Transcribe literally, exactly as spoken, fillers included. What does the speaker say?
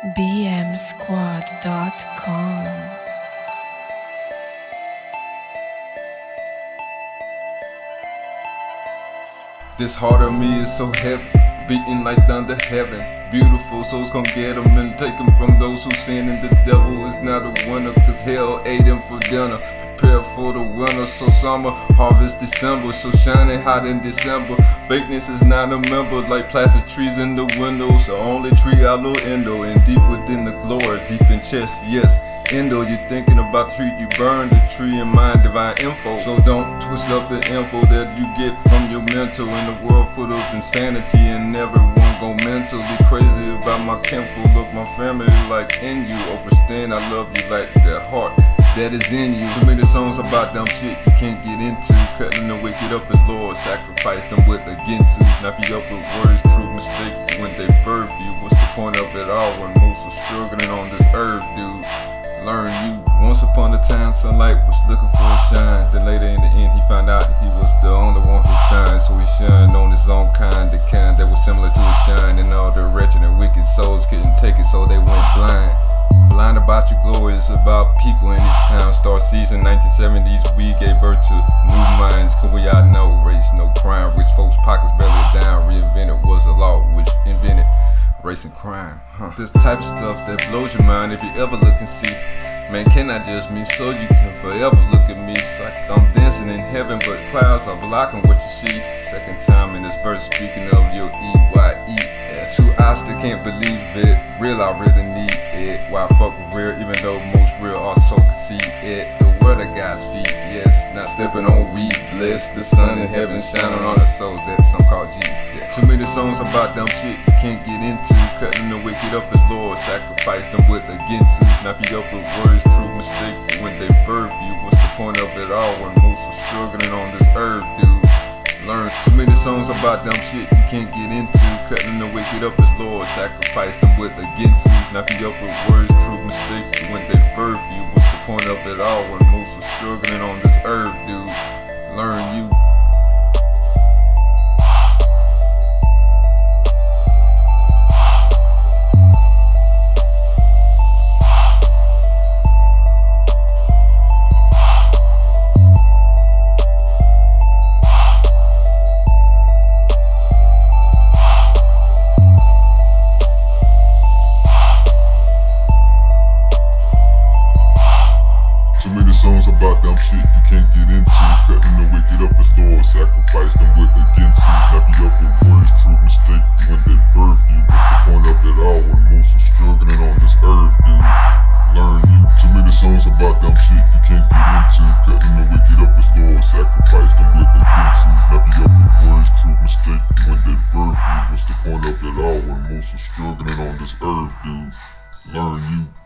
b m squad dot com. This heart of me is so heavy, beating like thunder heaven. Beautiful souls come get them and take them from those who sin. And the devil is not a winner, cause hell ate him for dinner. Prepare for the winter, so summer, harvest December. So shining hot in December. Fakeness is not a member, like plastic trees in the windows. The only tree I look endo, and deep within the glory, deep in chest, yes. Endo, you thinking about the tree, you burn the tree in mind, divine info. So don't twist up the info that you get from your mental. In a world full of insanity and everyone go mentally crazy about my kinfolk. Look, my family like in you. Overstand, I love you like that heart that is in you. Too many songs about dumb shit you can't get into. Cutting the wicked up as Lord, sacrifice them with against you. Knock you up with words, true mistake when they birth you. What's the point of it all when most are struggling on this earth, dude? Learn you. Once upon a time, sunlight was looking for a shine. Then later in the end, he found out he was the only one who shined. So he shined on his own kind, the kind that was similar to his shine. And all the wretched and wicked souls couldn't take it, so they went blind. Blind about your glory, it's about people in this town. Star season nineteen seventies, we gave birth to new minds. Cause we all know race, no crime. Rich folks' pockets barely down. Reinvented was a law which invented race and crime, huh? This type of stuff that blows your mind if you ever look and see. Man, cannot judge me, so you can forever look at me. It's like I'm dancing in heaven, but clouds are blocking what you see. Second time in this verse, speaking of your E Y E S. Two eyes that can't believe it, real I really need it. Why fuck with real, even though most real also can see it. The word of God's feet, yes, not stepping on weed. Bless the sun in heaven, shining on the souls that some call Jesus. Too many songs about dumb shit you can't get into. Cutting the wicked up as Lord, sacrifice them with against you. Knock you up with words, true mistake when they birth you. What's the point of it all when most are struggling on this earth, dude? Learn. Too many songs about dumb shit you can't get into. Cutting the wicked up as Lord, sacrifice them with against you. Knock you up with words, true mistake when they birth you. What's the point of it all when most are struggling on this earth, dude? Learn you. Too many songs about dumb shit you can't get into. Cutting the wicked up as Lord, sacrifice them with against you. Knock you up with words, true mistake when they birth you. What's the point of it all when most are struggling on this earth, dude? Learn you. Too many songs about dumb shit you can't get into. Cutting the wicked up as Lord, sacrifice them with against you. Knock you up with words, true mistake when they birth you. What's the point of it all when most are struggling on this earth, dude? Learn you.